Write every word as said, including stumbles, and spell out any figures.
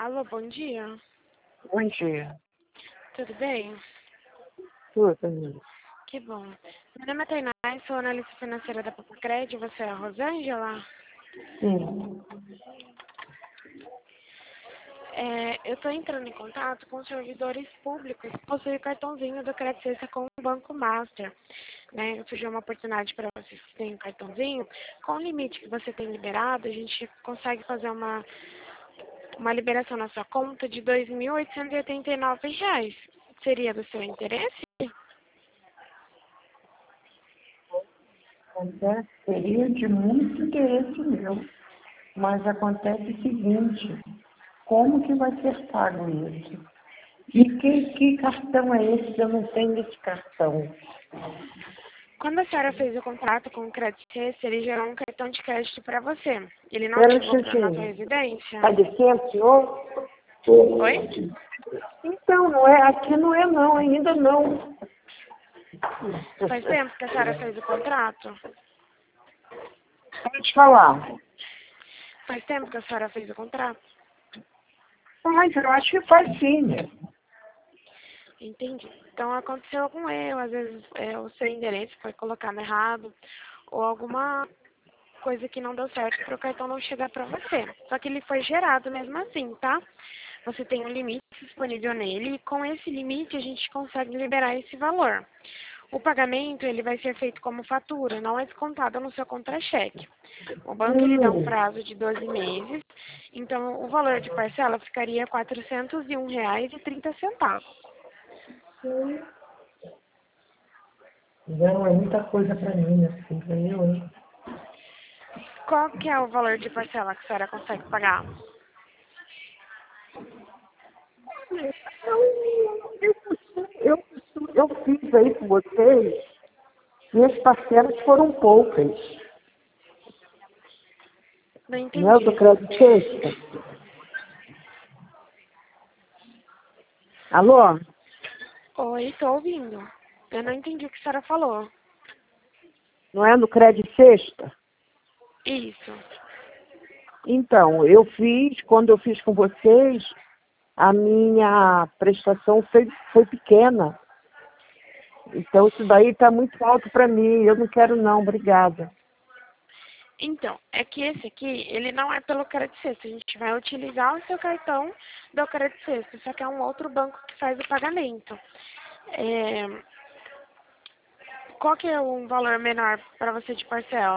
Alô, bom dia. Bom dia. Tudo bem? Tudo, amiga. Que bom. Meu nome é Tainá, sou analista financeira da Papacred. Você é a Rosângela? Sim. É, eu estou entrando em contato com servidores públicos que possuem o cartãozinho do Credit Suisse com o Banco Master. Né? Surgiu uma oportunidade para vocês que têm um cartãozinho. Com o limite que você tem liberado, a gente consegue fazer uma, uma liberação na sua conta de dois mil oitocentos e oitenta e nove reais. Seria do seu interesse? Acontece, seria de muito interesse meu. Mas acontece o seguinte, como que vai ser pago isso? E que, que cartão é esse? Eu não tenho esse cartão. Quando a senhora fez o contrato com o Credit Suisse, ele gerou um cartão de crédito para você. Ele não Espera um ativou para na sua instantinho. residência? Está dizendo, senhor? Oi? Então, não é, aqui não é não, ainda não. Faz tempo que a senhora fez o contrato? Pode falar. Faz tempo que a senhora fez o contrato? Mas eu acho que faz sim, né? Entendi. Então aconteceu algum erro, às vezes é, o seu endereço foi colocado errado, ou alguma coisa que não deu certo para o cartão não chegar para você. Só que ele foi gerado mesmo assim, tá? Você tem um limite disponível nele e com esse limite a gente consegue liberar esse valor. O pagamento ele vai ser feito como fatura, não é descontado no seu contra-cheque. O banco ele dá um Hum, prazo de doze meses, então o valor de parcela ficaria quatrocentos e um reais e trinta centavos. não, é muita coisa para mim, assim, para eu, hein? Qual que é o valor de parcela que a senhora consegue pagar? Eu, eu, eu fiz aí com vocês e as parcelas foram poucas. Não Não é do entendi. crédito sexta? Alô? Oi, tô ouvindo. Eu não entendi o que a senhora falou. Não é no crédito sexta? Isso. Então, eu fiz, quando eu fiz com vocês, a minha prestação foi, foi pequena. Então, isso daí está muito alto para mim. Eu não quero não, obrigada. Então, é que esse aqui, ele não é pelo Credit Suisse. A gente vai utilizar o seu cartão do Credit Suisse, só que é um outro banco que faz o pagamento. É, qual que é um valor menor para você de parcela?